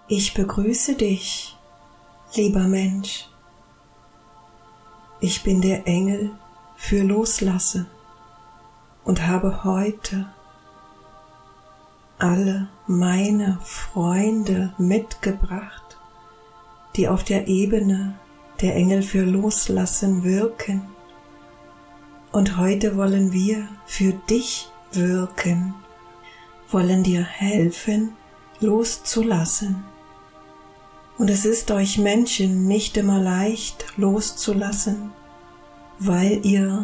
Ich begrüße dich, lieber Mensch. Ich bin der Engel für Loslassen und habe heute alle meine Freunde mitgebracht, die auf der Ebene der Engel für Loslassen wirken. Und heute wollen wir für dich wirken, wollen dir helfen, loszulassen. Und es ist euch Menschen nicht immer leicht loszulassen, weil ihr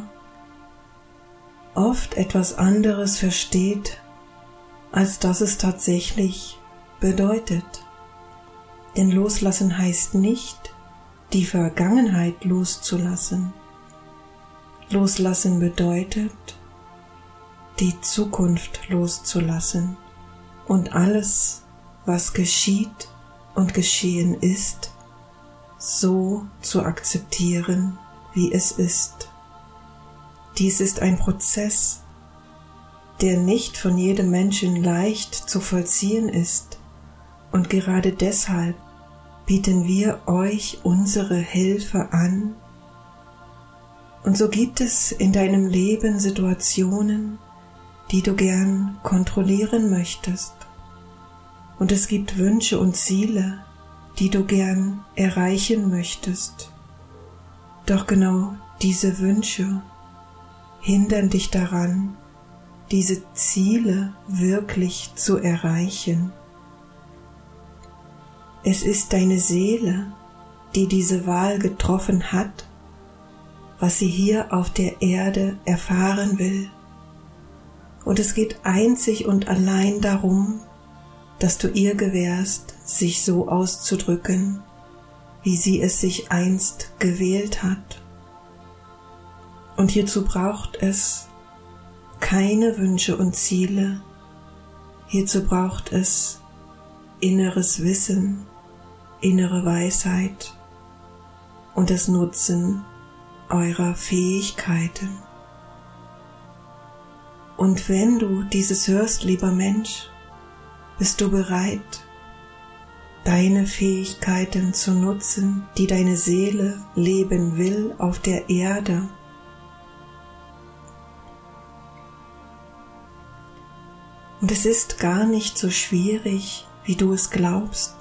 oft etwas anderes versteht, als dass es tatsächlich bedeutet. Denn loslassen heißt nicht, die Vergangenheit loszulassen. Loslassen bedeutet, die Zukunft loszulassen und alles, was geschieht und geschehen ist, so zu akzeptieren, wie es ist. Dies ist ein Prozess, der nicht von jedem Menschen leicht zu vollziehen ist, und gerade deshalb bieten wir euch unsere Hilfe an. Und so gibt es in deinem Leben Situationen, die du gern kontrollieren möchtest. Und es gibt Wünsche und Ziele, die du gern erreichen möchtest. Doch genau diese Wünsche hindern dich daran, diese Ziele wirklich zu erreichen. Es ist deine Seele, die diese Wahl getroffen hat, was sie hier auf der Erde erfahren will. Und es geht einzig und allein darum, dass du ihr gewährst, sich so auszudrücken, wie sie es sich einst gewählt hat. Und hierzu braucht es keine Wünsche und Ziele. Hierzu braucht es inneres Wissen, innere Weisheit und das Nutzen eurer Fähigkeiten. Und wenn du dieses hörst, lieber Mensch, bist du bereit, deine Fähigkeiten zu nutzen, die deine Seele leben will auf der Erde? Und es ist gar nicht so schwierig, wie du es glaubst.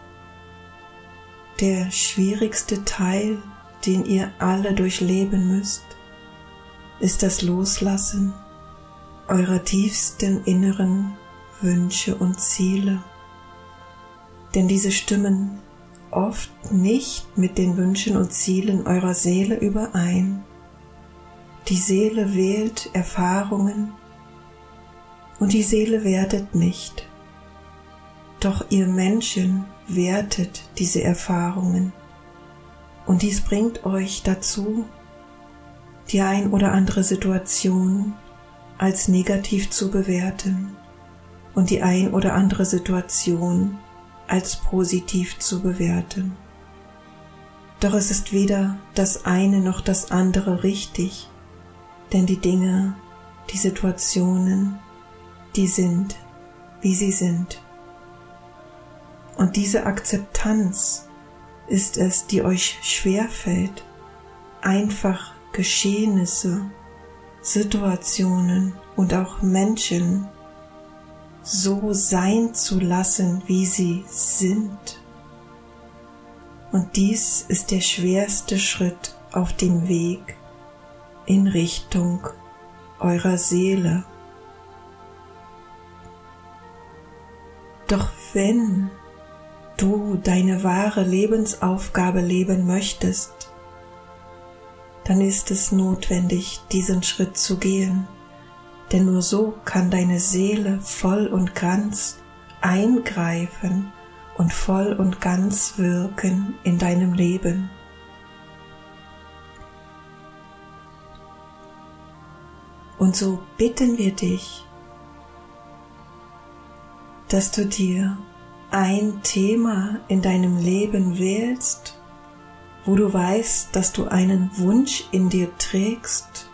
Der schwierigste Teil, den ihr alle durchleben müsst, ist das Loslassen eurer tiefsten inneren Wünsche und Ziele. Denn diese stimmen oft nicht mit den Wünschen und Zielen eurer Seele überein. Die Seele wählt Erfahrungen und die Seele wertet nicht. Doch ihr Menschen wertet diese Erfahrungen. Und dies bringt euch dazu, die ein oder andere Situation als negativ zu bewerten und die ein oder andere Situation als positiv zu bewerten. Doch es ist weder das eine noch das andere richtig, denn die Dinge, die Situationen, die sind, wie sie sind. Und diese Akzeptanz ist es, die euch schwerfällt, einfach Geschehnisse, Situationen und auch Menschen so sein zu lassen, wie sie sind. Und dies ist der schwerste Schritt auf dem Weg in Richtung eurer Seele. Doch wenn du deine wahre Lebensaufgabe leben möchtest, dann ist es notwendig, diesen Schritt zu gehen, denn nur so kann deine Seele voll und ganz eingreifen und voll und ganz wirken in deinem Leben. Und so bitten wir dich, dass du dir ein Thema in deinem Leben wählst, wo du weißt, dass du einen Wunsch in dir trägst.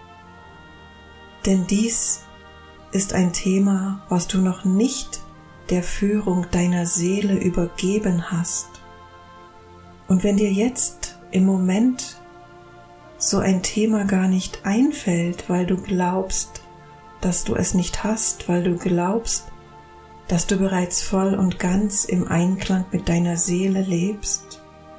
Denn dies ist ein Thema, was du noch nicht der Führung deiner Seele übergeben hast. Und wenn dir jetzt im Moment so ein Thema gar nicht einfällt, weil du glaubst, dass du es nicht hast, weil du glaubst, dass du bereits voll und ganz im Einklang mit deiner Seele lebst,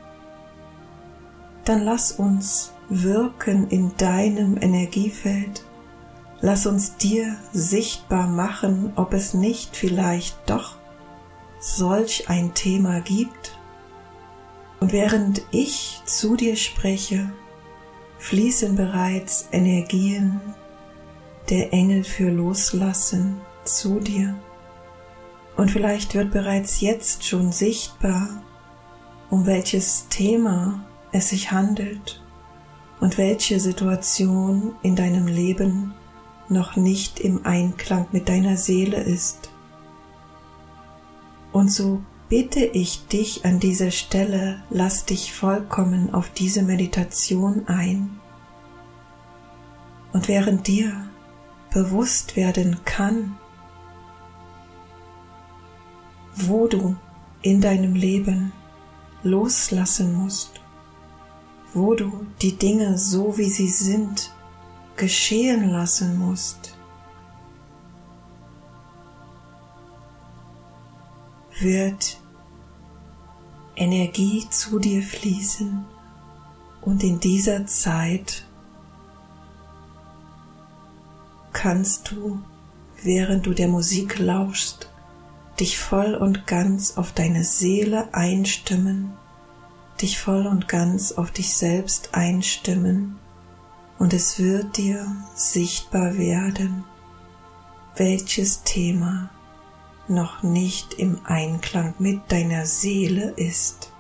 dann lass uns wirken in deinem Energiefeld. Lass uns dir sichtbar machen, ob es nicht vielleicht doch solch ein Thema gibt. Und während ich zu dir spreche, fließen bereits Energien der Engel für Loslassen zu dir. Und vielleicht wird bereits jetzt schon sichtbar, um welches Thema es sich handelt und welche Situation in deinem Leben noch nicht im Einklang mit deiner Seele ist. Und so bitte ich dich an dieser Stelle, lass dich vollkommen auf diese Meditation ein. Und während dir bewusst werden kann, wo du in deinem Leben loslassen musst, wo du die Dinge so wie sie sind geschehen lassen musst, wird Energie zu dir fließen und in dieser Zeit kannst du, während du der Musik lauschst, dich voll und ganz auf deine Seele einstimmen, dich voll und ganz auf dich selbst einstimmen, und es wird dir sichtbar werden, welches Thema noch nicht im Einklang mit deiner Seele ist.